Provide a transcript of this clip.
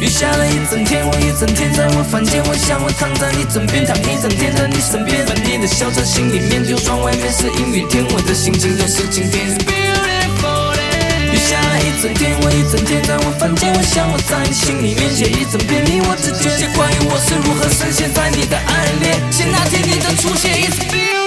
雨下了一整天，我一整天在我房间，我想我躺在你枕边，躺一整天在你身边，把你的笑在心里面，就算外面是阴雨天，我的心情都是晴天。雨下了一整天，我一整天在我房间，我想我在你心里面写一整篇你我之间，关于我是如何深陷在你的爱恋，写那天你的出现 ，It's beautiful。